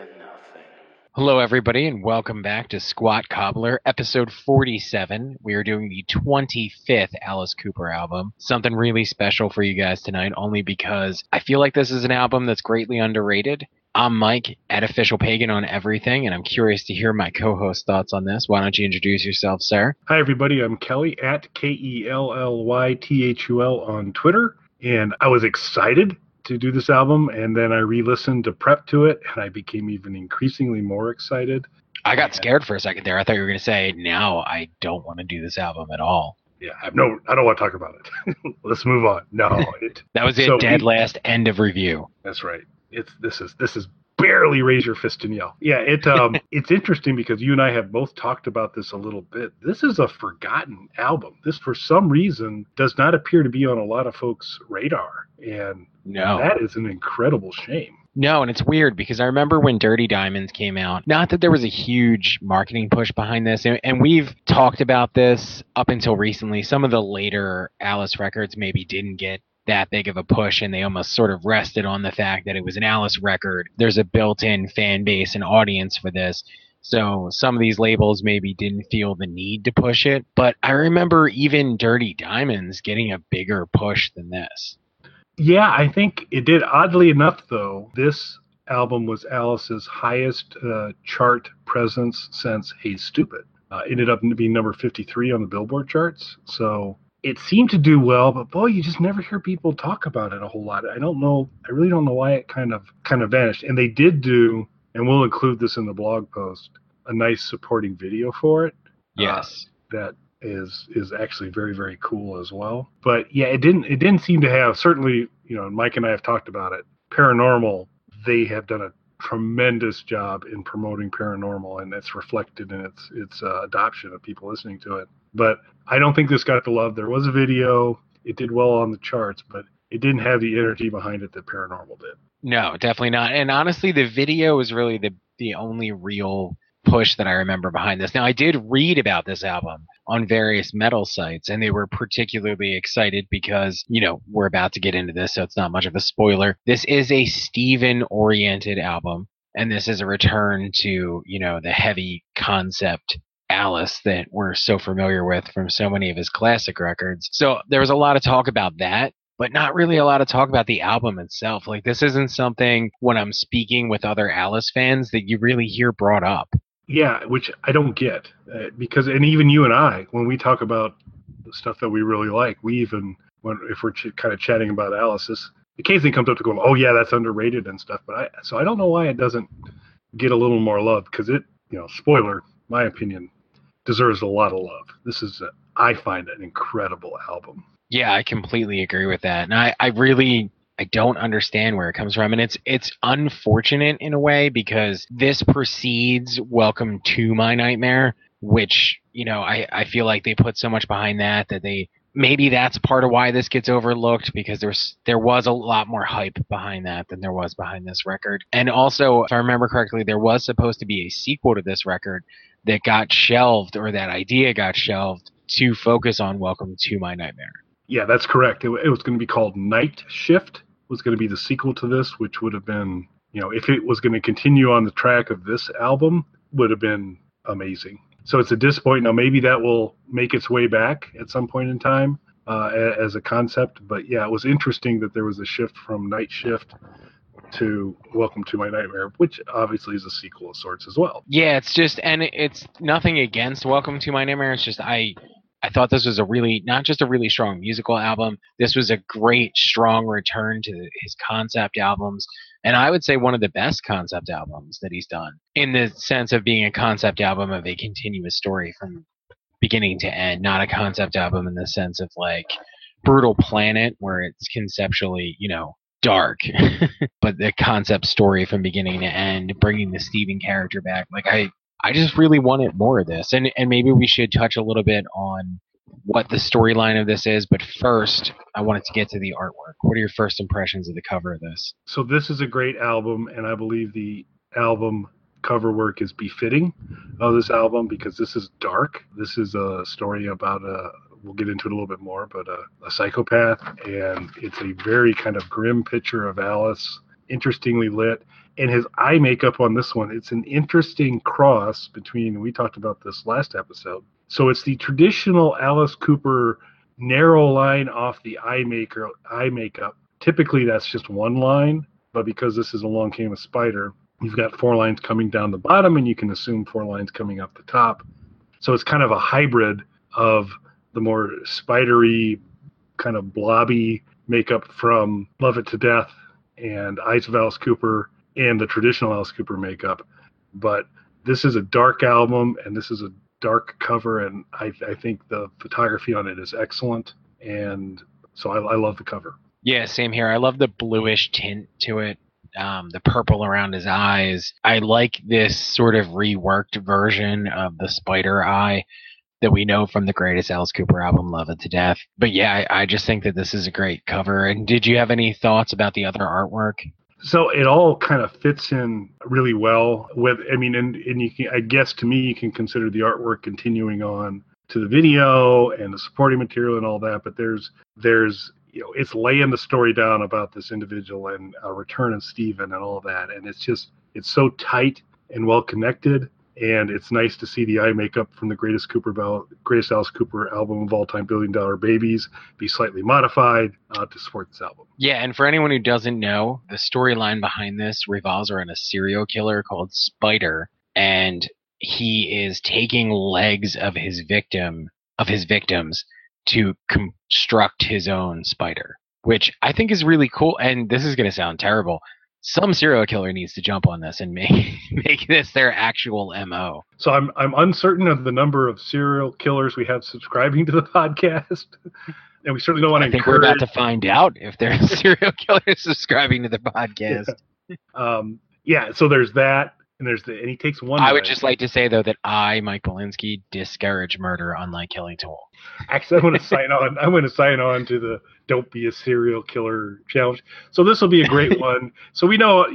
nothing. Hello, everybody, and welcome back to Squat Cobbler, episode 47. We are doing the 25th Alice Cooper album. Something really special for you guys tonight, only because I feel like this is an album that's greatly underrated. I'm Mike, at Official Pagan on everything, and I'm curious to hear my co-host thoughts on this. Why don't you introduce yourself, sir? Hi, everybody. I'm Kelly at KELLYTHUL on Twitter, and I was excited to do this album, and then I re-listened to prep to it, and I became even increasingly more excited. I got scared for a second there. I thought you were going to say, now I don't want to do this album at all. Yeah, I don't want to talk about it. Let's move on. No, that was it. So dead last end of review. That's right. This is barely raise your fist and yell. Yeah, it's interesting because you and I have both talked about this a little bit. This is a forgotten album. This, for some reason, does not appear to be on a lot of folks' radar, and that is an incredible shame. No, and it's weird because I remember when Dirty Diamonds came out, not that there was a huge marketing push behind this, and we've talked about this up until recently. Some of the later Alice records maybe didn't get that big of a push, and they almost sort of rested on the fact that it was an Alice record. There's a built-in fan base and audience for this. So some of these labels maybe didn't feel the need to push it. But I remember even Dirty Diamonds getting a bigger push than this. Yeah, I think it did. Oddly enough, though, this album was Alice's highest chart presence since Hey Stupid. Ended up being number 53 on the Billboard charts. So it seemed to do well, but boy, you just never hear people talk about it a whole lot. I really don't know why it kind of vanished. And they did do, and we'll include this in the blog post, a nice supporting video for it. Yes. That is actually very, very cool as well. But yeah, it didn't seem to have, certainly, Mike and I have talked about it. Paranormal, they have done a tremendous job in promoting Paranormal, and that's reflected in its adoption of people listening to it. But I don't think this got the love. There was a video. It did well on the charts, but it didn't have the energy behind it that Paranormal did. No, definitely not. And honestly, the video is really the only real push that I remember behind this. Now, I did read about this album on various metal sites, and they were particularly excited because, we're about to get into this, so it's not much of a spoiler. This is a Steven-oriented album, and this is a return to, the heavy concept Alice that we're so familiar with from so many of his classic records. So there was a lot of talk about that, but not really a lot of talk about the album itself. Like, this isn't something when I'm speaking with other Alice fans that you really hear brought up. Yeah, which I don't get because, and even you and I, when we talk about the stuff that we really like, if we're kind of chatting about Alice, this occasionally comes up to go, oh yeah, that's underrated and stuff. But I don't know why it doesn't get a little more love, because it, spoiler, my opinion, deserves a lot of love. This is, I find, an incredible album. Yeah, I completely agree with that. And I don't understand where it comes from. And it's unfortunate in a way because this precedes Welcome to My Nightmare, which, I feel like they put so much behind that maybe that's part of why this gets overlooked, because there was a lot more hype behind that than there was behind this record. And also, if I remember correctly, there was supposed to be a sequel to this record that got shelved, or that idea got shelved, to focus on Welcome to My Nightmare. Yeah, that's correct. It was going to be called Night Shift, was going to be the sequel to this, which would have been, if it was going to continue on the track of this album, would have been amazing. So it's a disappointment. Now, maybe that will make its way back at some point in time as a concept. But yeah, it was interesting that there was a shift from Night Shift to Welcome to My Nightmare, which obviously is a sequel of sorts as well. Yeah, it's nothing against Welcome to My Nightmare. It's just I thought this was not just a really strong musical album. This was a great, strong return to his concept albums. And I would say one of the best concept albums that he's done, in the sense of being a concept album of a continuous story from beginning to end, not a concept album in the sense of like Brutal Planet, where it's conceptually, dark, but the concept story from beginning to end, bringing the Steven character back. Like, I just really wanted more of this. And maybe we should touch a little bit on what the storyline of this is. But first, I wanted to get to the artwork. What are your first impressions of the cover of this? So this is a great album, and I believe the album cover work is befitting of this album because this is dark. This is a story about we'll get into it a little bit more, but a psychopath, and it's a very kind of grim picture of Alice interestingly lit. And his eye makeup on this one, it's an interesting cross between, we talked about this last episode. So it's the traditional Alice Cooper narrow line off the eye makeup. Typically that's just one line, but because this is Along Came a Spider, you've got 4 lines coming down the bottom, and you can assume 4 lines coming up the top. So it's kind of a hybrid of the more spidery, kind of blobby makeup from Love It to Death and Eyes of Alice Cooper and the traditional Alice Cooper makeup. But this is a dark album, and this is a dark cover, and I think the photography on it is excellent. And so I love the cover. Yeah, same here. I love the bluish tint to it. The purple around his eyes. I like this sort of reworked version of the spider eye that we know from the greatest Alice Cooper album, Love It to Death. But yeah, I just think that this is a great cover. And did you have any thoughts about the other artwork? So it all kind of fits in really well with, I mean, and you can, I guess to me, you can consider the artwork continuing on to the video and the supporting material and all that. But there's it's laying the story down about this individual and a return of Stephen and all that. And it's so tight and well connected. And it's nice to see the eye makeup from the greatest Alice Cooper album of all time, Billion Dollar Babies, be slightly modified to support this album. Yeah, and for anyone who doesn't know, the storyline behind this revolves around a serial killer called Spider, and he is taking legs of his victims to construct his own spider, which I think is really cool. And this is going to sound terrible. Some serial killer needs to jump on this and make this their actual MO. So I'm uncertain of the number of serial killers we have subscribing to the podcast, and we certainly don't want to. I think we're about to find out if there's serial killers subscribing to the podcast. Yeah. So there's that, and and he takes one. I would just like to say though that I, Mike Belinsky, discourage murder, unlike Kelly Toole. Actually, I want to sign on. I'm going to sign on to the "Don't Be a Serial Killer" challenge. So this will be a great one. So we know,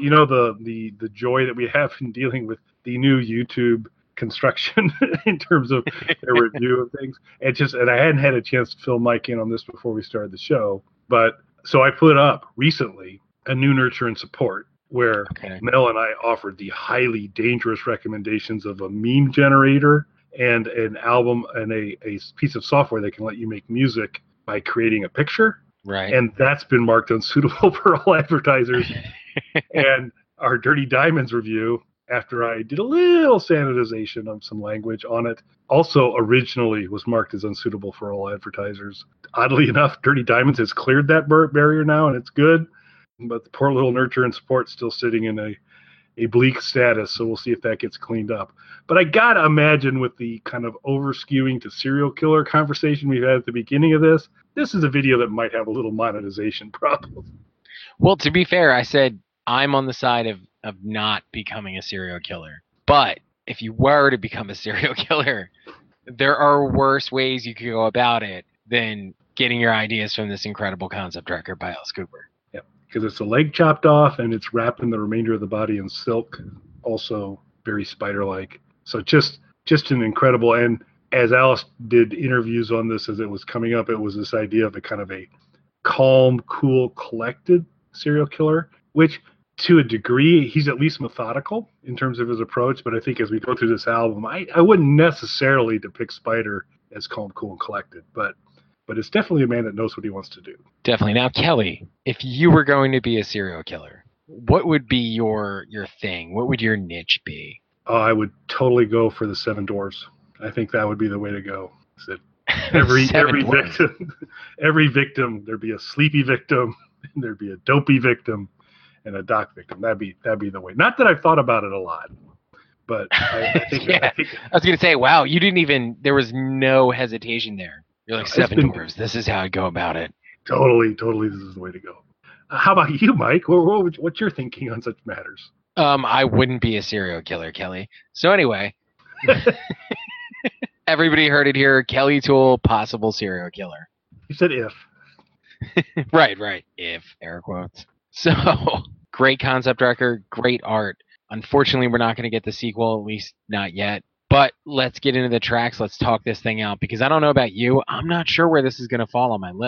the joy that we have in dealing with the new YouTube construction in terms of their review of things. And I hadn't had a chance to fill Mike in on this before we started the show. But so I put up recently a new Nurture and Support, where Mel and I offered the highly dangerous recommendations of a meme generator and an album and a piece of software that can let you make music by creating a picture. Right. And that's been marked unsuitable for all advertisers. And our Dirty Diamonds review, after I did a little sanitization of some language on it, also originally was marked as unsuitable for all advertisers. Oddly enough, Dirty Diamonds has cleared that barrier now, and it's good. But the poor little Nurture and Support still sitting in a bleak status, so we'll see if that gets cleaned up. But I gotta imagine, with the kind of over-skewing to serial killer conversation we had at the beginning of this is a video that might have a little monetization problem. Well, to be fair, I said I'm on the side of not becoming a serial killer. But if you were to become a serial killer, there are worse ways you could go about it than getting your ideas from this incredible concept record by Alice Cooper. Because it's a leg chopped off and it's wrapping the remainder of the body in silk, also very spider-like. So just an incredible. And as Alice did interviews on this as it was coming up, it was this idea of a kind of a calm, cool, collected serial killer, which to a degree, he's at least methodical in terms of his approach. But I think as we go through this album, I wouldn't necessarily depict Spider as calm, cool, and collected, but it's definitely a man that knows what he wants to do. Definitely. Now, Kelly, if you were going to be a serial killer, what would be your thing? What would your niche be? I would totally go for the Seven Dwarfs. I think that would be the way to go. Every victim, there'd be a sleepy victim, and there'd be a dopey victim, and a doc victim. That'd be the way. Not that I've thought about it a lot, but I think. I was going to say, wow, you didn't even. There was no hesitation there. You're like, Seven Dwarfs. This is how I go about it. Totally. This is the way to go. How about you, Mike? What's your thinking on such matters? I wouldn't be a serial killer, Kelly. So anyway, everybody heard it here. Kelly Toole, possible serial killer. You said if. Right. If, air quotes. So, great concept record, great art. Unfortunately, we're not going to get the sequel, at least not yet. But let's get into the tracks. Let's talk this thing out, because I don't know about you. I'm not sure where this is going to fall on my list.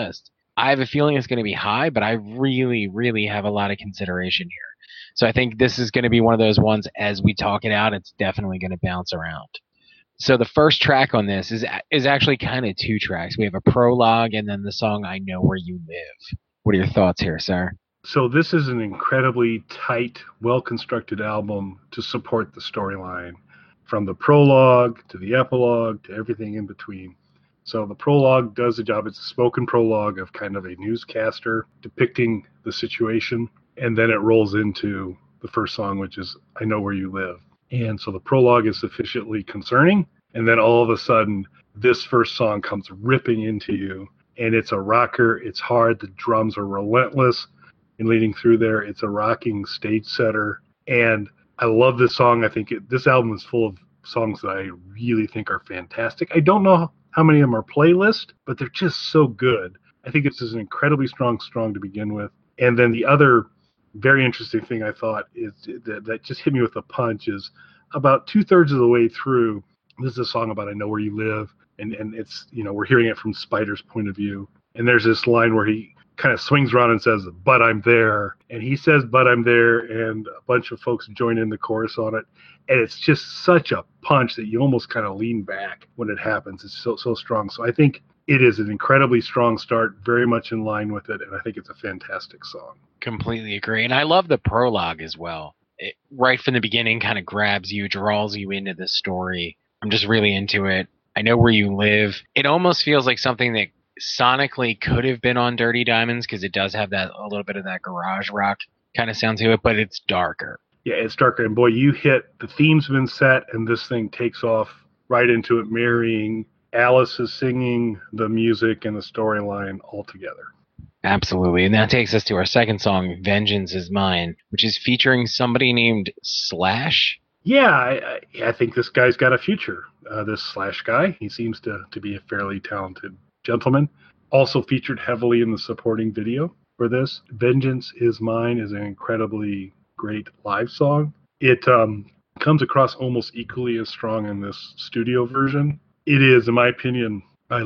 I have a feeling it's going to be high, but I really, really have a lot of consideration here. So I think this is going to be one of those ones as we talk it out, it's definitely going to bounce around. So the first track on this is actually kind of two tracks. We have a prologue and then the song I Know Where You Live. What are your thoughts here, sir? So this is an incredibly tight, well-constructed album to support the storyline, from the prologue to the epilogue to everything in between. So the prologue does the job. It's a spoken prologue of kind of a newscaster depicting the situation, and then it rolls into the first song, which is I Know Where You Live. And so the prologue is sufficiently concerning, and then all of a sudden, this first song comes ripping into you, and it's a rocker. It's hard. The drums are relentless. And leading through there, it's a rocking stage setter. And I love this song. I think this album is full of songs that I really think are fantastic. I don't know how many of them are playlist, but they're just so good. I think this is an incredibly strong to begin with. And then the other very interesting thing I thought is that just hit me with a punch is about 2/3 of the way through, this is a song about I Know Where You Live. And it's, we're hearing it from Spider's point of view. And there's this line where he kind of swings around and says, but I'm there. And he says, but I'm there. And a bunch of folks join in the chorus on it. And it's just such a punch that you almost kind of lean back when it happens. It's so strong. So I think it is an incredibly strong start, very much in line with it. And I think it's a fantastic song. Completely agree. And I love the prologue as well. It, right from the beginning, kind of grabs you, draws you into the story. I'm just really into it. I Know Where You Live. It almost feels like something that sonically could have been on Dirty Diamonds because it does have that a little bit of that garage rock kind of sound to it, but it's darker. Yeah, it's darker. And boy, you hit the theme's been set, and this thing takes off right into it, marrying Alice is singing, the music, and the storyline all together. Absolutely. And that takes us to our second song, Vengeance Is Mine, which is featuring somebody named Slash. Yeah, I think this guy's got a future. This Slash guy, he seems to be a fairly talented gentleman. Also featured heavily in the supporting video for this. Vengeance Is Mine is an incredibly great live song. It comes across almost equally as strong in this studio version. It is, in my opinion, I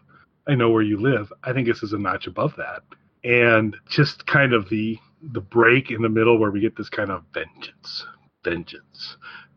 Know Where You Live. I think this is a notch above that. And just kind of the break in the middle where we get this kind of vengeance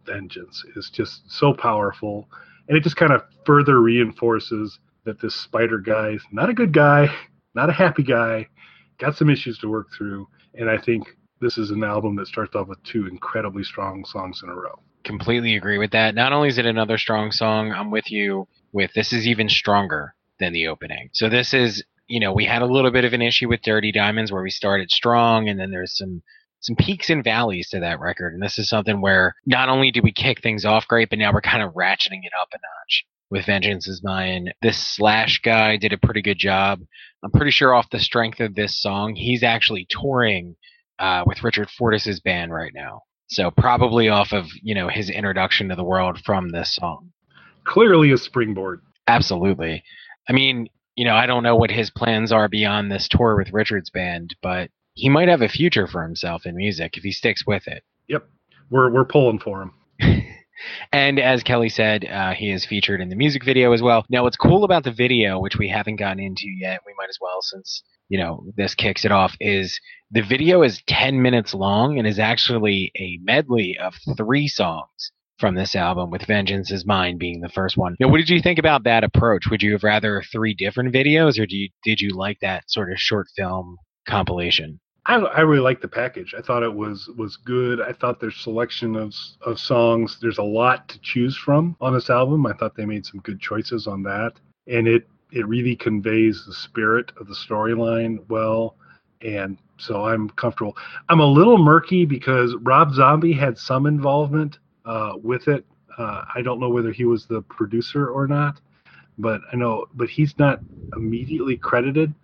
is just so powerful. And it just kind of further reinforces that this Spider guy is not a good guy, not a happy guy, got some issues to work through. And I think this is an album that starts off with two incredibly strong songs in a row. Completely agree with that. Not only is it another strong song, I'm with you with this is even stronger than the opening. So this is, we had a little bit of an issue with Dirty Diamonds where we started strong and then there's some peaks and valleys to that record. And this is something where not only do we kick things off great, but now we're kind of ratcheting it up a notch with Vengeance Is Mine. This Slash guy did a pretty good job. I'm pretty sure off the strength of this song, he's actually touring with Richard Fortus's band right now. So probably off of, his introduction to the world from this song. Clearly a springboard. Absolutely. I mean, I don't know what his plans are beyond this tour with Richard's band, but he might have a future for himself in music if he sticks with it. Yep. We're pulling for him. And as Kelly said, he is featured in the music video as well. Now, what's cool about the video, which we haven't gotten into yet, we might as well since, this kicks it off, is the video is 10 minutes long and is actually a medley of 3 songs from this album, with Vengeance Is Mine being the first one. Now, what did you think about that approach? Would you have rather 3 different videos, or did you like that sort of short film compilation? I really liked the package. I thought it was good. I thought their selection of songs, there's a lot to choose from on this album. I thought they made some good choices on that. And it really conveys the spirit of the storyline well. And so I'm comfortable. I'm a little murky because Rob Zombie had some involvement with it. I don't know whether he was the producer or not, but he's not immediately credited.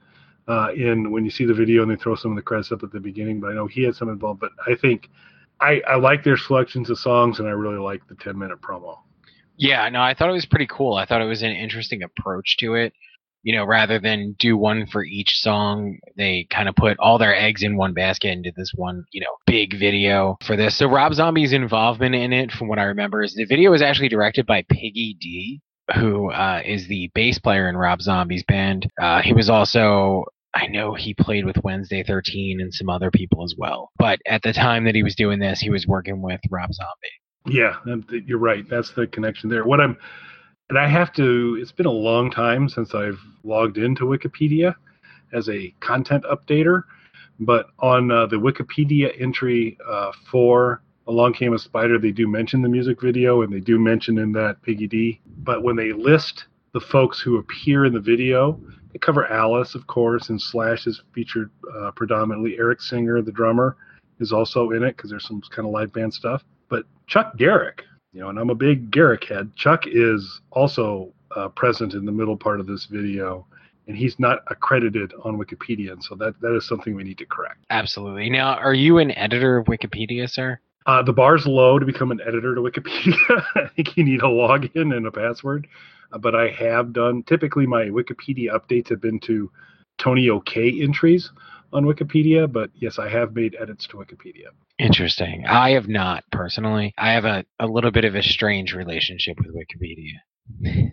When you see the video and they throw some of the credits up at the beginning, but I know he had some involved. But I think I like their selections of songs, and I really like the 10-minute promo. Yeah, no, I thought it was pretty cool. I thought it was an interesting approach to it. Rather than do one for each song, they kind of put all their eggs in one basket and did this one, big video for this. So Rob Zombie's involvement in it, from what I remember, is the video was actually directed by Piggy D, who is the bass player in Rob Zombie's band. He was also I know he played with Wednesday 13 and some other people as well. But at the time that he was doing this, he was working with Rob Zombie. Yeah, you're right. That's the connection there. And I have to, it's been a long time since I've logged into Wikipedia as a content updater, but on the Wikipedia entry for Along Came a Spider, they do mention the music video, and they do mention in that Piggy D. But when they list the folks who appear in the video, they cover Alice, of course, and Slash is featured predominantly. Eric Singer, the drummer, is also in it because there's some kind of live band stuff. But Chuck Garrick, and I'm a big Garrick head. Chuck is also present in the middle part of this video, and he's not accredited on Wikipedia, and so that is something we need to correct. Absolutely. Now, are you an editor of Wikipedia, sir? The bar's low to become an editor to Wikipedia. I think you need a login and a password. But I have done, typically my Wikipedia updates have been to Tony OK entries on Wikipedia, but yes, I have made edits to Wikipedia. Interesting. I have not, personally. I have a little bit of a strange relationship with Wikipedia.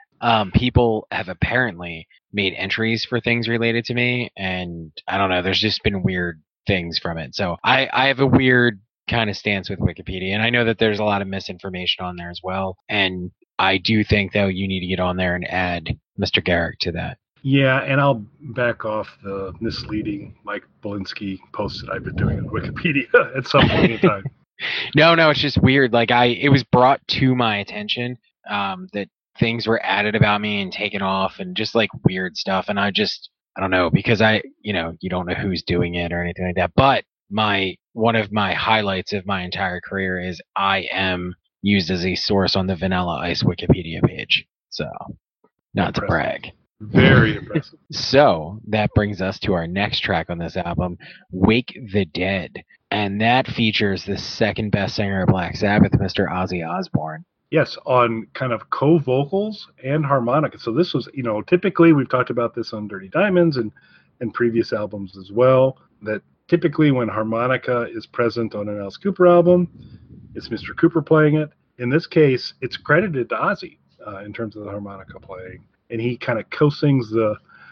People have apparently made entries for things related to me, and I don't know, there's just been weird things from it. So I have a weird kind of stance with Wikipedia, and I know that there's a lot of misinformation on there as well, and I do think, though, you need to get on there and add Mr. Garrick to that. Yeah, and I'll back off the misleading Mike Belinsky posts that I've been doing on Wikipedia at some point in time. No, it's just weird. Like it was brought to my attention that things were added about me and taken off and just like weird stuff, and I don't know, because you don't know who's doing it or anything like that. But one of my highlights of my entire career is I am used as a source on the Vanilla Ice Wikipedia page. So, not to brag. Very impressive. So, that brings us to our next track on this album, Wake the Dead. And that features the second best singer of Black Sabbath, Mr. Ozzy Osbourne. Yes, on kind of co-vocals and harmonica. So this was, typically we've talked about this on Dirty Diamonds and previous albums as well, that typically when harmonica is present on an Alice Cooper album, it's Mr. Cooper playing it. In this case, it's credited to Ozzy in terms of the harmonica playing, and he kind of co-sings the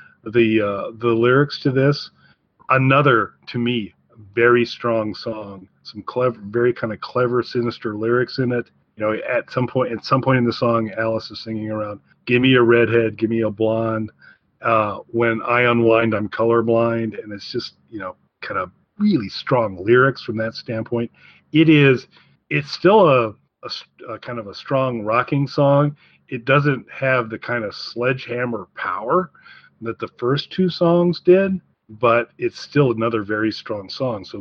lyrics to this. Another, to me, very strong song. Some clever, very kind of clever, sinister lyrics in it. At some point in the song, Alice is singing around, "Give me a redhead, give me a blonde. When I unwind, I'm colorblind," and it's just kind of really strong lyrics from that standpoint. It's still a kind of a strong rocking song. It doesn't have the kind of sledgehammer power that the first two songs did, but it's still another very strong song. So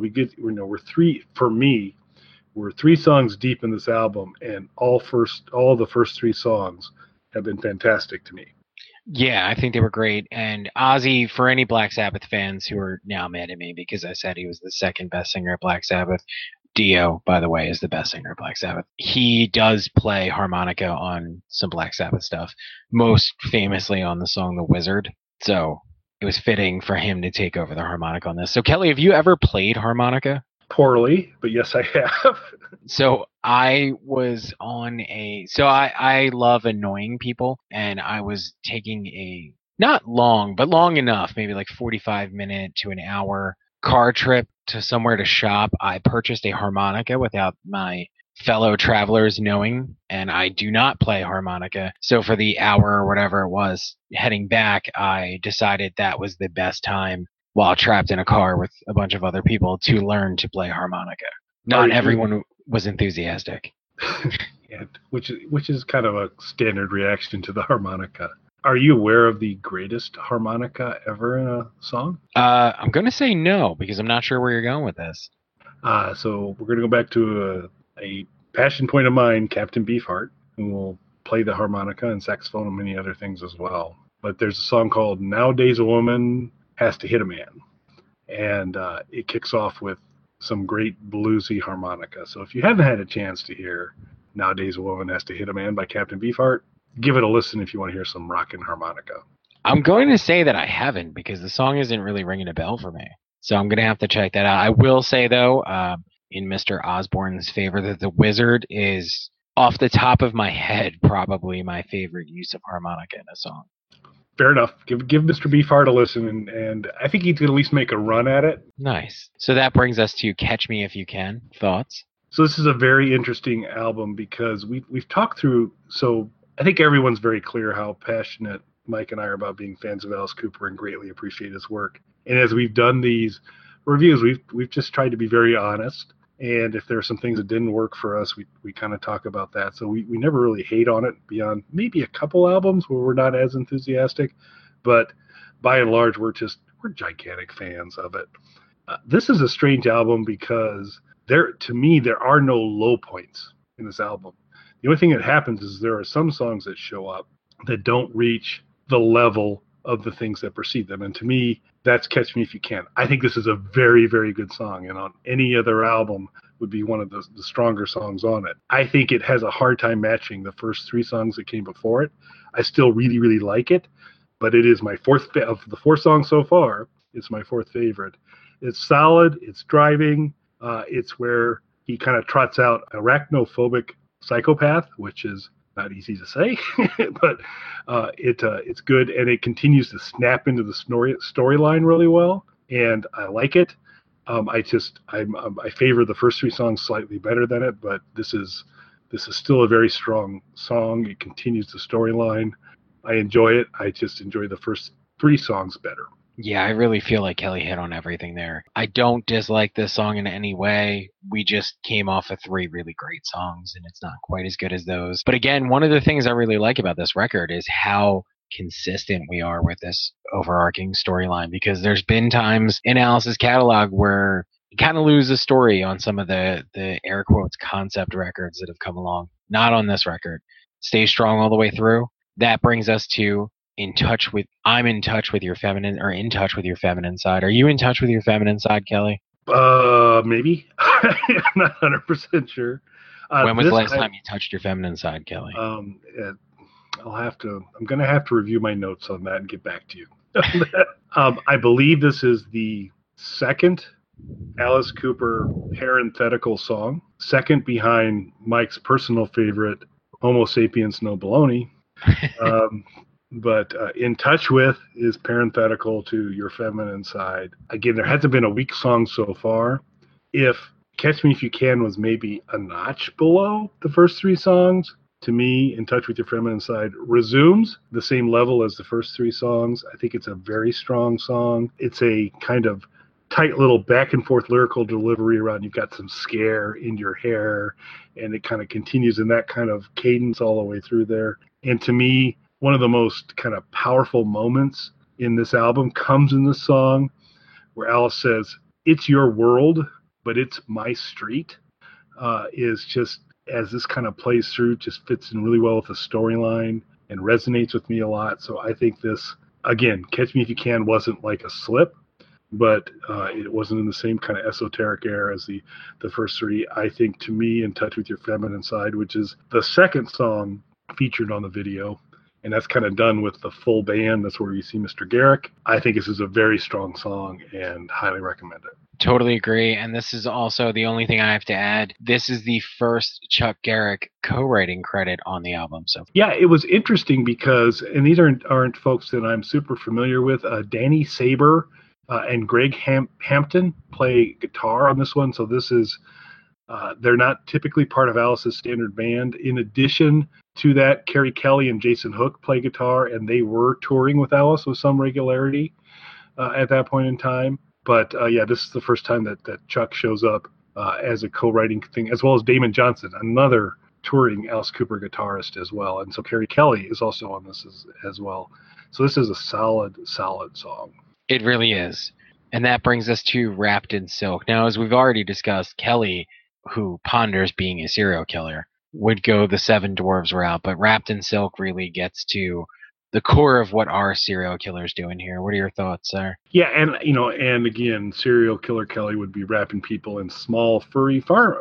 we're three songs deep in this album, and all the first three songs have been fantastic to me. Yeah, I think they were great. And Ozzy, for any Black Sabbath fans who are now mad at me because I said he was the second best singer of Black Sabbath, Dio, by the way, is the best singer of Black Sabbath. He does play harmonica on some Black Sabbath stuff, most famously on the song The Wizard. So it was fitting for him to take over the harmonica on this. So, Kelly, have you ever played harmonica? Poorly, but yes, I have. So I was I love annoying people, and I was taking a not long, but long enough, maybe like 45-minute to an hour car trip to somewhere to shop. I purchased a harmonica without my fellow travelers knowing, and I do not play harmonica. So for the hour or whatever it was heading back, I decided that was the best time while trapped in a car with a bunch of other people to learn to play harmonica. Not everyone was enthusiastic. Yeah, which is kind of a standard reaction to the harmonica. Are you aware of the greatest harmonica ever in a song? I'm going to say no, because I'm not sure where you're going with this. So we're going to go back to a passion point of mine, Captain Beefheart, who will play the harmonica and saxophone and many other things as well. But there's a song called Nowadays a Woman Has to Hit a Man. And it kicks off with some great bluesy harmonica. So if you haven't had a chance to hear Nowadays a Woman Has to Hit a Man by Captain Beefheart, give it a listen if you want to hear some rockin' harmonica. I'm going to say that I haven't, because the song isn't really ringing a bell for me. So I'm going to have to check that out. I will say, though, in Mr. Osborne's favor, that The Wizard is, off the top of my head, probably my favorite use of harmonica in a song. Fair enough. Give Mr. Beefheart a listen, and I think he could at least make a run at it. Nice. So that brings us to Catch Me If You Can. Thoughts? So this is a very interesting album because we've talked through. So I think everyone's very clear how passionate Mike and I are about being fans of Alice Cooper and greatly appreciate his work. And as we've done these reviews, we've just tried to be very honest. And if there are some things that didn't work for us, we kind of talk about that. So we never really hate on it beyond maybe a couple albums where we're not as enthusiastic. But by and large, we're gigantic fans of it. This is a strange album because to me, there are no low points in this album. The only thing that happens is there are some songs that show up that don't reach the level of the things that precede them. And to me, that's Catch Me If You Can. I think this is a very, very good song. And on any other album would be one of the stronger songs on it. I think it has a hard time matching the first three songs that came before it. I still really, really like it, but it is my fourth of the four songs so far. It's my fourth favorite. It's solid. It's driving. It's where he kind of trots out arachnophobic psychopath, which is not easy to say, but it's good, and it continues to snap into the storyline really well, and I like it. I favor the first three songs slightly better than it, but this is still a very strong song. It continues the storyline. I enjoy it. I just enjoy the first three songs better. Yeah, I really feel like Kelly hit on everything there. I don't dislike this song in any way. We just came off of three really great songs, and it's not quite as good as those. But again, one of the things I really like about this record is how consistent we are with this overarching storyline, because there's been times in Alice's catalog where you kind of lose the story on some of the air quotes concept records that have come along. Not on this record. Stay strong all the way through. That brings us to I'm in touch with your feminine, or in touch with your feminine side. Are you in touch with your feminine side, Kelly? Maybe. I'm not 100% sure. When was the last time you touched your feminine side, Kelly? I'm going to have to review my notes on that and get back to you. I believe this is the second Alice Cooper parenthetical song, second behind Mike's personal favorite, Homo Sapiens No Baloney. But In Touch With is parenthetical to Your Feminine Side. Again, there hasn't been a weak song so far. If Catch Me If You Can was maybe a notch below the first three songs, to me, In Touch With Your Feminine Side resumes the same level as the first three songs. I think it's a very strong song. It's a kind of tight little back and forth lyrical delivery around you've got some scare in your hair, and it kind of continues in that kind of cadence all the way through there. And to me, one of the most kind of powerful moments in this album comes in this song where Alice says, "It's your world, but it's my street," is just, as this kind of plays through, just fits in really well with the storyline and resonates with me a lot. So I think this, again, Catch Me If You Can wasn't like a slip, but it wasn't in the same kind of esoteric air as the first three. I think, to me, In Touch With Your Feminine Side, which is the second song featured on the video, and that's kind of done with the full band. That's where you see Mr. Garrick. I think this is a very strong song and highly recommend it. Totally agree. And this is also the only thing I have to add. This is the first Chuck Garrick co-writing credit on the album. So yeah, it was interesting because, and these aren't folks that I'm super familiar with. Danny Saber and Greg Hampton play guitar on this one. So this is, they're not typically part of Alice's standard band. In addition to that, Kerry Kelly and Jason Hook play guitar, and they were touring with Alice with some regularity at that point in time. But yeah, this is the first time that Chuck shows up as a co-writing thing, as well as Damon Johnson, another touring Alice Cooper guitarist as well. And so Kerry Kelly is also on this as well. So this is a solid song. It really is. And that brings us to Wrapped in Silk. Now, as we've already discussed, Kelly, who ponders being a serial killer, would go the Seven Dwarves route, but Wrapped in Silk really gets to the core of what our serial killers doing here. What are your thoughts, sir? Yeah, and again, serial killer Kelly would be wrapping people in small furry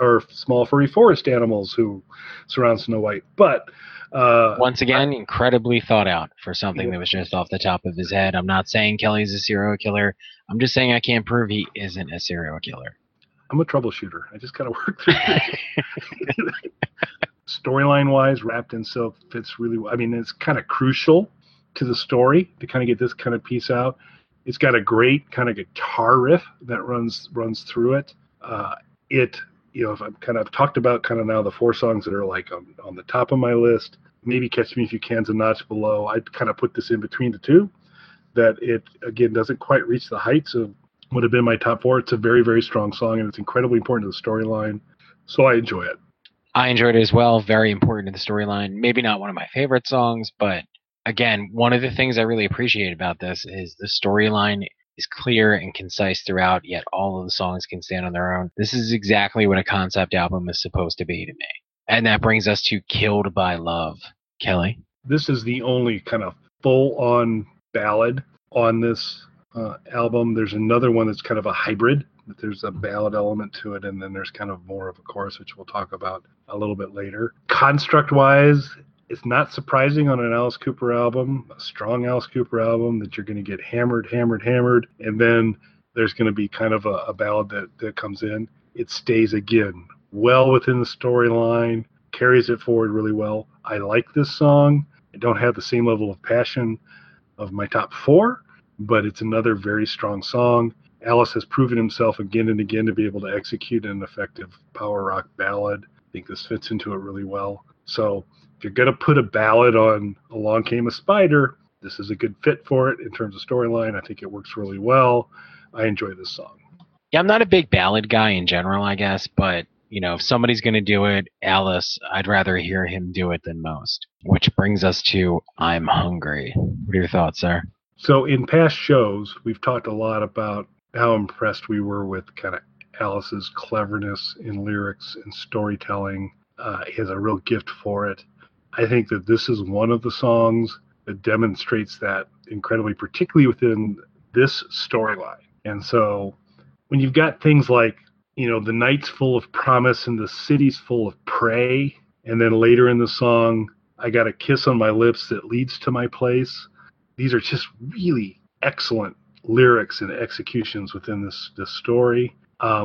forest animals who surround Snow White. But once again, incredibly thought out for something that was just off the top of his head. I'm not saying Kelly's a serial killer. I'm just saying I can't prove he isn't a serial killer. I'm a troubleshooter. I just gotta work through it. Storyline wise, Wrapped in Silk fits really well. I mean, it's kind of crucial to the story to kind of get this kind of piece out. It's got a great kind of guitar riff that runs through it. If I've talked about kind of now the 4 songs that are like on the top of my list, maybe Catch Me If You Can's a notch below. I'd kind of put this in between the two, that it, again, doesn't quite reach the heights of would have been my top 4. It's a very, very strong song, and it's incredibly important to the storyline. So I enjoy it. I enjoyed it as well. Very important to the storyline. Maybe not one of my favorite songs, but again, one of the things I really appreciate about this is the storyline is clear and concise throughout, yet all of the songs can stand on their own. This is exactly what a concept album is supposed to be to me. And that brings us to Killed by Love. Kelly? This is the only kind of full-on ballad on this album. There's another one that's kind of a hybrid. There's a ballad element to it, and then there's kind of more of a chorus, which we'll talk about a little bit later. Construct-wise, it's not surprising on an Alice Cooper album, a strong Alice Cooper album, that you're going to get hammered, and then there's going to be kind of a ballad that comes in. It stays, again, well within the storyline, carries it forward really well. I like this song. I don't have the same level of passion of my top 4, but it's another very strong song. Alice has proven himself again and again to be able to execute an effective power rock ballad. I think this fits into it really well. So if you're going to put a ballad on Along Came a Spider, this is a good fit for it in terms of storyline. I think it works really well. I enjoy this song. Yeah, I'm not a big ballad guy in general, I guess, but if somebody's going to do it, Alice, I'd rather hear him do it than most. Which brings us to I'm Hungry. What are your thoughts, sir? So in past shows, we've talked a lot about how impressed we were with kind of Alice's cleverness in lyrics and storytelling. He has a real gift for it. I think that this is one of the songs that demonstrates that incredibly, particularly within this storyline. And so when you've got things like, the night's full of promise and the city's full of prey, and then later in the song, I got a kiss on my lips that leads to my place. These are just really excellent lyrics and executions within this story.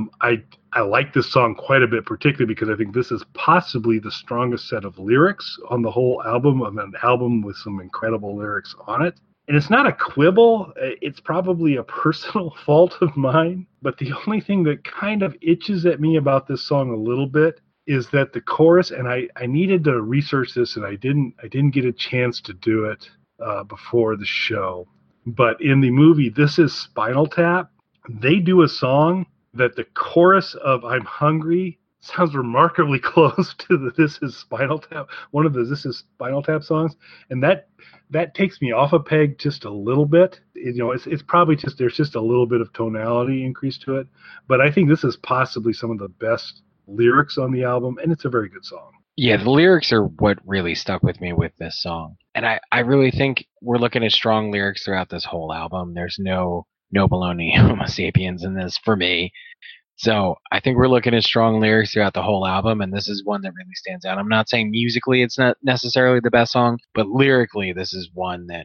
I like this song quite a bit, particularly because I think this is possibly the strongest set of lyrics on the whole album, of an album with some incredible lyrics on it. And it's not a quibble. It's probably a personal fault of mine. But the only thing that kind of itches at me about this song a little bit is that the chorus, and I needed to research this, and I didn't get a chance to do it before the show. But in the movie This Is Spinal Tap, they do a song that the chorus of I'm Hungry sounds remarkably close to the This Is Spinal Tap, one of the This Is Spinal Tap songs. And that takes me off a peg just a little bit. It's probably just, there's just a little bit of tonality increase to it. But I think this is possibly some of the best lyrics on the album, and it's a very good song. Yeah, the lyrics are what really stuck with me with this song. And I really think we're looking at strong lyrics throughout this whole album. There's no baloney Homo sapiens in this for me. So I think we're looking at strong lyrics throughout the whole album, and this is one that really stands out. I'm not saying musically it's not necessarily the best song, but lyrically this is one that,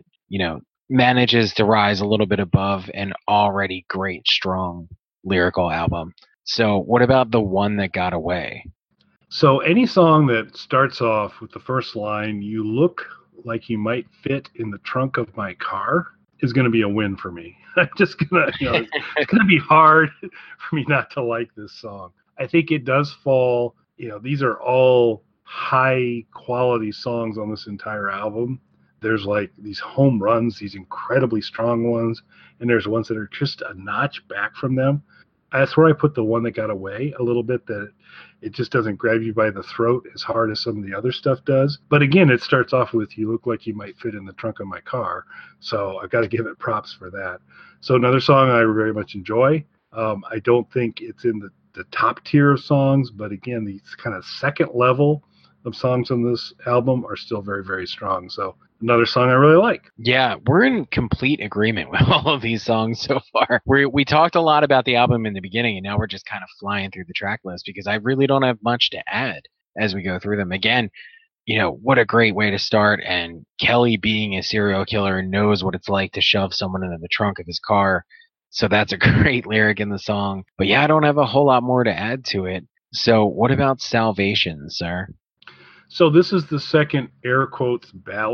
manages to rise a little bit above an already great, strong lyrical album. So what about The One That Got Away? So any song that starts off with the first line, you look like you might fit in the trunk of my car, is going to be a win for me. I'm just going to, it's going to be hard for me not to like this song. I think it does fall, these are all high quality songs on this entire album. There's like these home runs, these incredibly strong ones, and there's ones that are just a notch back from them. That's where I put The One That Got Away a little bit, that it just doesn't grab you by the throat as hard as some of the other stuff does. But again, it starts off with you look like you might fit in the trunk of my car. So I've got to give it props for that. So another song I very much enjoy. I don't think it's in the top tier of songs, but again, the kind of second level of songs on this album are still very, very strong. So another song I really like. Yeah, we're in complete agreement with all of these songs so far. We talked a lot about the album in the beginning, and now we're just kind of flying through the track list because I really don't have much to add as we go through them. Again, what a great way to start. And Kelly, being a serial killer, knows what it's like to shove someone into the trunk of his car. So that's a great lyric in the song. But yeah, I don't have a whole lot more to add to it. So what about Salvation, sir? So this is the second air quotes ballad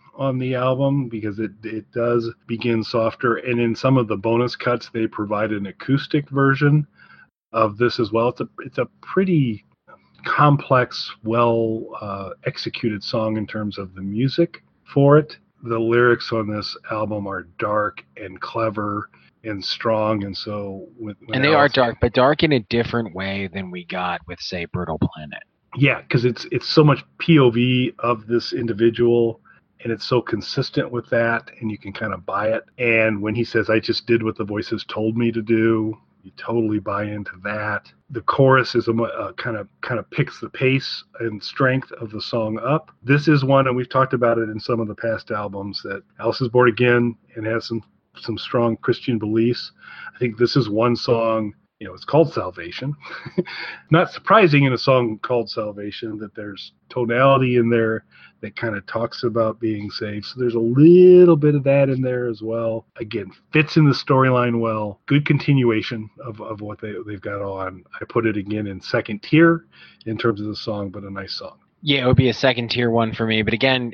on the album because it does begin softer. And in some of the bonus cuts, they provide an acoustic version of this as well. It's a pretty complex, well executed song in terms of the music for it. The lyrics on this album are dark and clever and strong, and so and they are dark, but dark in a different way than we got with, say, Brutal Planet. Yeah, because it's so much POV of this individual, and it's so consistent with that, and you can kind of buy it. And when he says, "I just did what the voices told me to do," you totally buy into that. The chorus is kind of picks the pace and strength of the song up. This is one, and we've talked about it in some of the past albums, that Alice is Born Again and has some strong Christian beliefs. I think this is one song, it's called Salvation. Not surprising in a song called Salvation that there's tonality in there that kind of talks about being saved. So there's a little bit of that in there as well. Again, fits in the storyline well. Good continuation of what they've got on. I put it again in second tier in terms of the song, but a nice song. Yeah, it would be a second tier one for me. But again,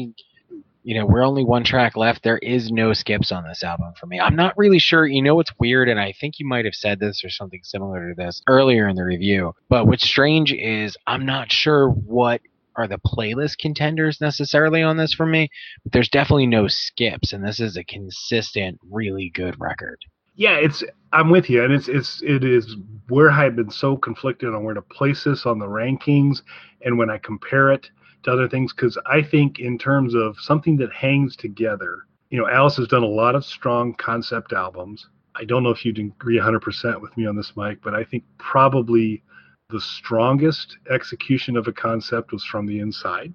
we're only one track left. There is no skips on this album for me. I'm not really sure. What's weird, and I think you might have said this or something similar to this earlier in the review, but what's strange is I'm not sure what are the playlist contenders necessarily on this for me, but there's definitely no skips, and this is a consistent, really good record. Yeah, I'm with you, and it is where I've been so conflicted on where to place this on the rankings, and when I compare it to other things, because I think in terms of something that hangs together, Alice has done a lot of strong concept albums. I don't know if you'd agree 100% with me on this, Mike, but I think probably the strongest execution of a concept was From the Inside.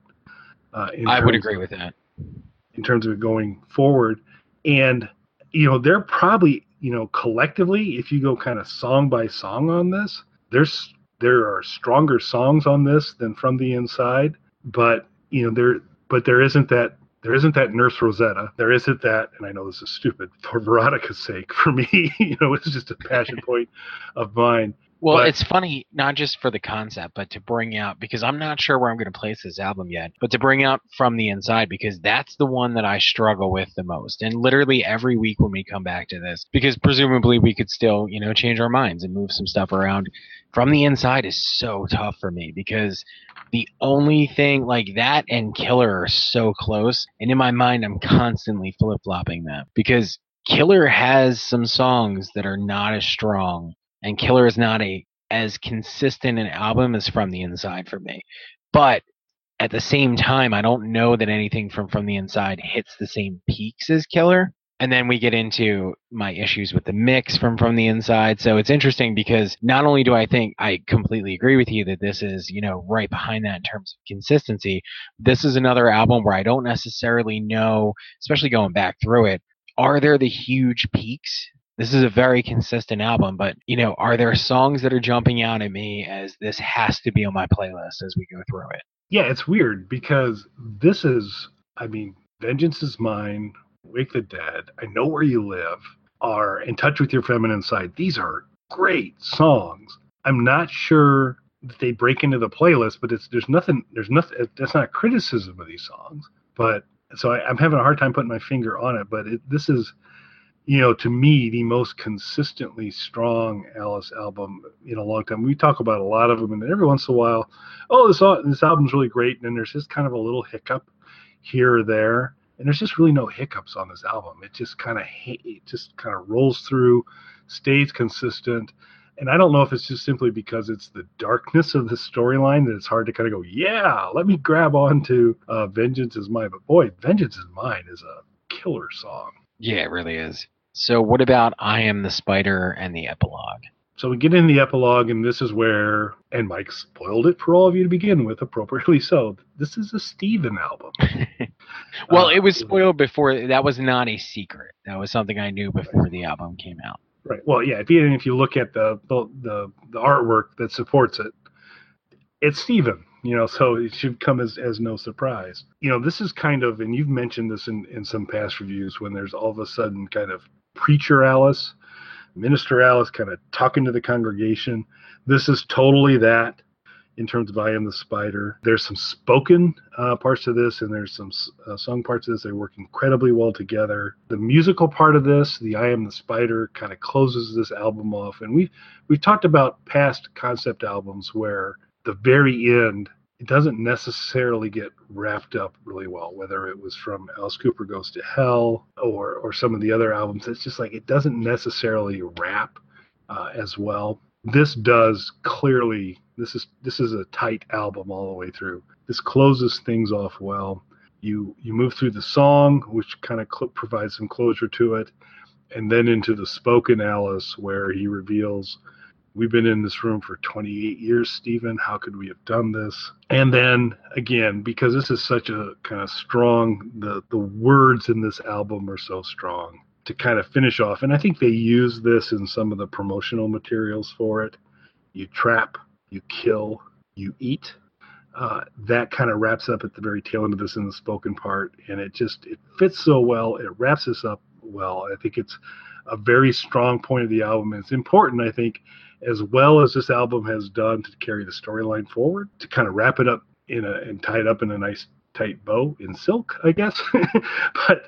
I would agree with that. In terms of it going forward. And, they're probably, collectively, if you go kind of song by song on this, there are stronger songs on this than From the Inside. But there isn't that Nurse Rosetta. There isn't that, and I know this is stupid for Veronica's sake. For me, it's just a passion point of mine. Well, it's funny, not just for the concept, but to bring out, because I'm not sure where I'm going to place this album yet, but to bring out From the Inside, because that's the one that I struggle with the most. And literally every week when we come back to this, because presumably we could still, change our minds and move some stuff around. From the Inside is so tough for me because the only thing like that and Killer are so close. And in my mind, I'm constantly flip-flopping them because Killer has some songs that are not as strong. And Killer is not as consistent an album as From the Inside for me. But at the same time, I don't know that anything from the Inside hits the same peaks as Killer. And then we get into my issues with the mix from the Inside. So it's interesting because not only do I think I completely agree with you that this is, right behind that in terms of consistency, this is another album where I don't necessarily know, especially going back through it, are there the huge peaks? This is a very consistent album, but, are there songs that are jumping out at me as this has to be on my playlist as we go through it? Yeah, it's weird because this is, Vengeance Is Mine, Wake the Dead, I Know Where You Live, are In Touch With Your Feminine Side. These are great songs. I'm not sure that they break into the playlist, but there's nothing, that's not criticism of these songs. But so I'm having a hard time putting my finger on it, but this is, to me, the most consistently strong Alice album in a long time. We talk about a lot of them, and then every once in a while, this album's really great, and then there's just kind of a little hiccup here or there, and there's just really no hiccups on this album. It just kind of rolls through, stays consistent, and I don't know if it's just simply because it's the darkness of the storyline that it's hard to kind of go, yeah, let me grab onto Vengeance Is Mine. But boy, Vengeance Is Mine is a killer song. Yeah, it really is. So what about I Am the Spider and the epilogue? So we get in the epilogue, and this is where, and Mike spoiled it for all of you to begin with, appropriately so. This is a Steven album. Well, it was spoiled before. That was not a secret. That was something I knew before the album came out. Right. Well, yeah. If you look at the artwork that supports it, it's Steven. So it should come as no surprise. This is kind of, and you've mentioned this in some past reviews, when there's all of a sudden kind of preacher Alice, minister Alice kind of talking to the congregation. This is totally that. in terms of I Am the Spider. There's some spoken parts to this, and there's some sung parts of this. They work incredibly well together. The musical part of this, the I Am the Spider, kind of closes this album off. And we've talked about past concept albums where the very end, it doesn't necessarily get wrapped up really well, whether it was from Alice Cooper Goes to Hell or some of the other albums. It's just like it doesn't necessarily wrap as well. This does clearly. This is a tight album all the way through. This closes things off well. You move through the song, which kind of provides some closure to it, and then into the spoken Alice, where he reveals, "We've been in this room for 28 years, Stephen. How could we have done this?" And then again, because this is such a kind of strong, the words in this album are so strong to kind of finish off. And I think they use this in some of the promotional materials for it. You trap, you kill, you eat. That kind of wraps up at the very tail end of this in the spoken part. And it fits so well. It wraps this up well. I think it's a very strong point of the album. And it's important, I think, as well as this album has done to carry the storyline forward, to kind of wrap it up and tie it up in a nice tight bow in silk, I guess. But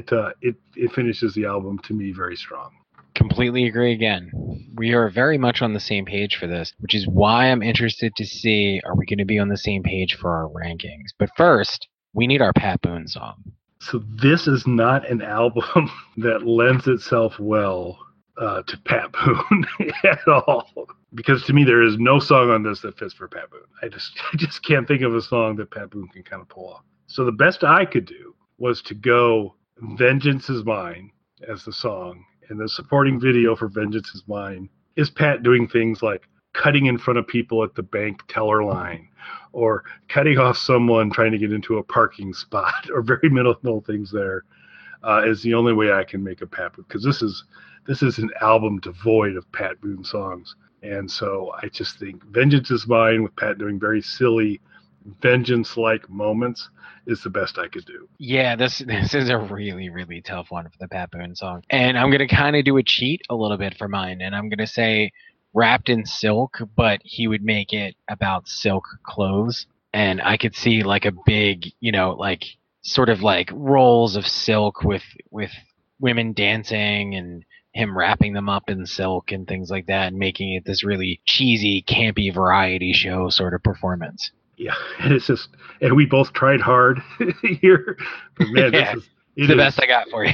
it finishes the album to me very strong. Completely agree again. We are very much on the same page for this, which is why I'm interested to see, are we going to be on the same page for our rankings? But first, we need our Pat Boone song. So this is not an album that lends itself well to Pat Boone at all. Because to me, there is no song on this that fits for Pat Boone. I just can't think of a song that Pat Boone can kind of pull off. So the best I could do was to go "Vengeance Is Mine" as the song. And the supporting video for "Vengeance Is Mine" is Pat doing things like cutting in front of people at the bank teller line, or cutting off someone trying to get into a parking spot, or very minimal things there. Is the only way I can make a Pat Boone, because this is an album devoid of Pat Boone songs. And so I just think "Vengeance Is Mine" with Pat doing very silly vengeance-like moments is the best I could do. Yeah, this is a really, really tough one for the Pat Boone song. And I'm going to kind of do a cheat a little bit for mine. And I'm going to say "Wrapped in Silk," but he would make it about silk clothes. And I could see like a big, like sort of like rolls of silk with women dancing and him wrapping them up in silk and things like that, and making it this really cheesy, campy variety show sort of performance. Yeah, and it's just, and we both tried hard here, but man, yeah, it's the best I got for you.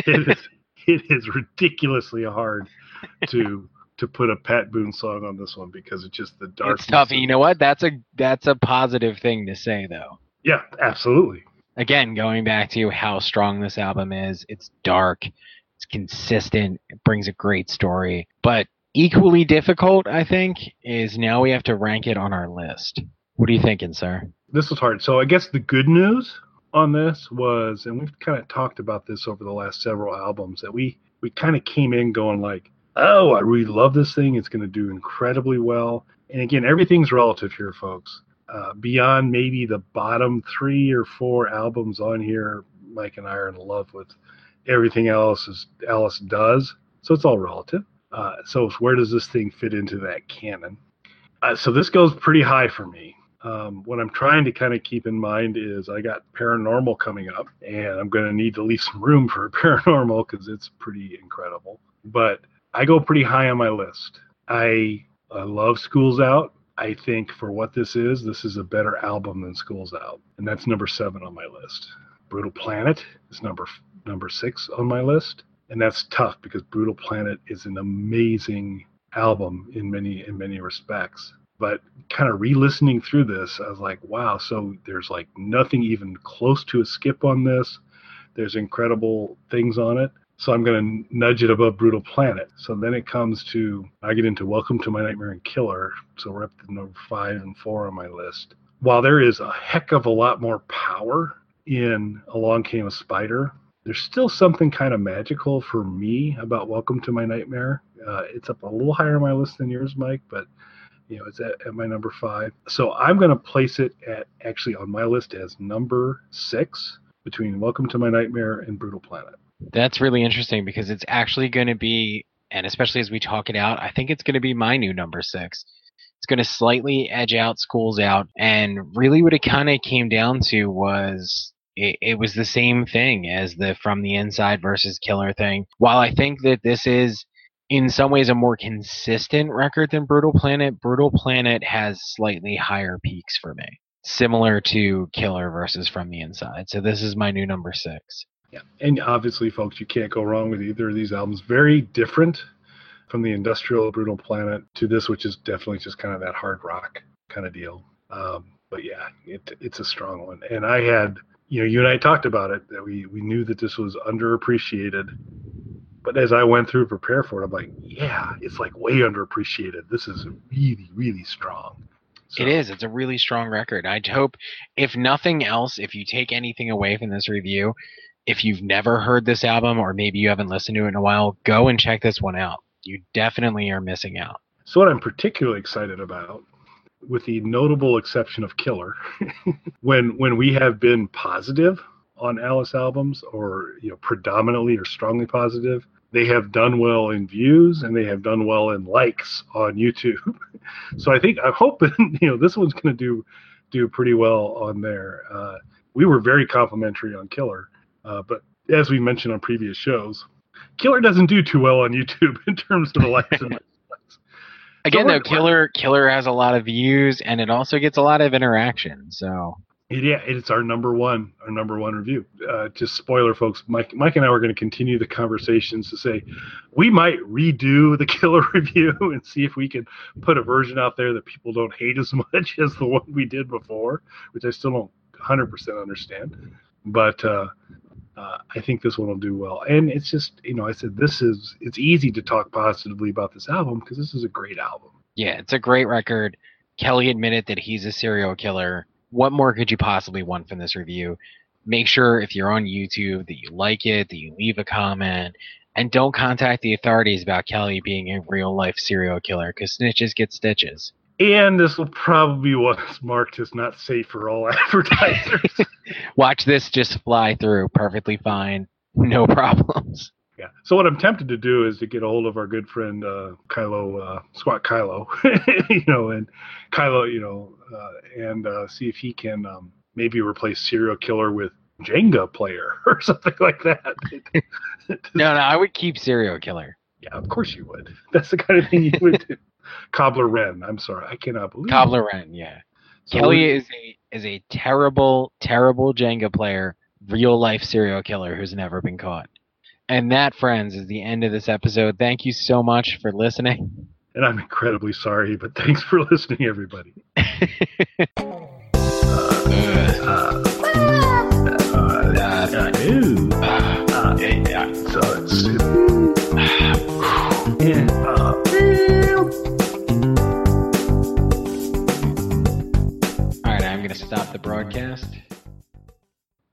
it is ridiculously hard to put a Pat Boone song on this one, because it's just the dark. It's tough. You know what? That's a positive thing to say, though. Yeah, absolutely. Again, going back to how strong this album is, it's dark, it's consistent, it brings a great story. But equally difficult, I think, is now we have to rank it on our list. What are you thinking, sir? This was hard. So I guess the good news on this was, and we've kind of talked about this over the last several albums, that we kind of came in going like, oh, I really love this thing. It's going to do incredibly well. And again, everything's relative here, folks. Beyond maybe the bottom 3 or 4 albums on here, Mike and I are in love with everything Alice does. So it's all relative. So where does this thing fit into that canon? So this goes pretty high for me. What I'm trying to kind of keep in mind is I got Paranormal coming up, and I'm going to need to leave some room for Paranormal because it's pretty incredible. But I go pretty high on my list. I love School's Out. I think for what this is a better album than School's Out, and that's number 7 on my list. Brutal Planet is number 6 on my list, and that's tough because Brutal Planet is an amazing album in many respects. But kind of re-listening through this, I was like, wow, so there's like nothing even close to a skip on this. There's incredible things on it. So I'm going to nudge it above Brutal Planet. So then it comes to, I get into Welcome to My Nightmare and Killer. So we're up to number 5 and 4 on my list. While there is a heck of a lot more power in Along Came a Spider, there's still something kind of magical for me about Welcome to My Nightmare. It's up a little higher on my list than yours, Mike, but it's at my number 5. So I'm going to place it actually on my list as number 6 between Welcome to My Nightmare and Brutal Planet. That's really interesting because it's actually going to be, and especially as we talk it out, I think it's going to be my new number 6. It's going to slightly edge out Schools Out. And really what it kind of came down to was it was the same thing as the From the Inside versus Killer thing. While I think that this is in some ways a more consistent record than Brutal Planet has slightly higher peaks for me, similar to Killer versus From the Inside. So this is my new number 6. Yeah, and obviously, folks, you can't go wrong with either of these albums. Very different from the industrial Brutal Planet to this, which is definitely just kind of that hard rock kind of deal. But yeah, it's a strong one. And I had, you and I talked about it, that we knew that this was underappreciated. But as I went through prepare for it, I'm like, yeah, it's like way underappreciated. This is really, really strong. So. It is. It's a really strong record. I hope, if nothing else, if you take anything away from this review, if you've never heard this album or maybe you haven't listened to it in a while, go and check this one out. You definitely are missing out. So what I'm particularly excited about, with the notable exception of Killer, when we have been positive on Alice albums, or predominantly or strongly positive, they have done well in views and they have done well in likes on YouTube. So I'm hoping this one's going to do pretty well on there. We were very complimentary on Killer, but as we mentioned on previous shows, Killer doesn't do too well on YouTube in terms of the likes and dislikes. Again, though, Killer has a lot of views and it also gets a lot of interaction. So it's our number one review. Just spoiler, folks. Mike and I were going to continue the conversations to say we might redo the Killer review and see if we can put a version out there that people don't hate as much as the one we did before, which I still don't 100% understand. But I think this one will do well. And it's just, I said it's easy to talk positively about this album because this is a great album. Yeah, it's a great record. Kelly admitted that he's a serial killer. What more could you possibly want from this review? Make sure if you're on YouTube that you like it, that you leave a comment, and don't contact the authorities about Kelly being a real-life serial killer, because snitches get stitches. And this will probably be what's marked as not safe for all advertisers. Watch this just fly through perfectly fine. No problems. Yeah. So what I'm tempted to do is to get a hold of our good friend Kylo, Squat Kylo, and Kylo, and see if he can maybe replace serial killer with Jenga player or something like that. No, I would keep serial killer. Yeah, of course you would. That's the kind of thing you would do. Cobbler Wren. I'm sorry, I cannot believe Cobbler Wren. Yeah. So Kelly is a terrible, terrible Jenga player, real life serial killer who's never been caught. And that, friends, is the end of this episode. Thank you so much for listening. And I'm incredibly sorry, but thanks for listening, everybody. All right, I'm going to stop the broadcast.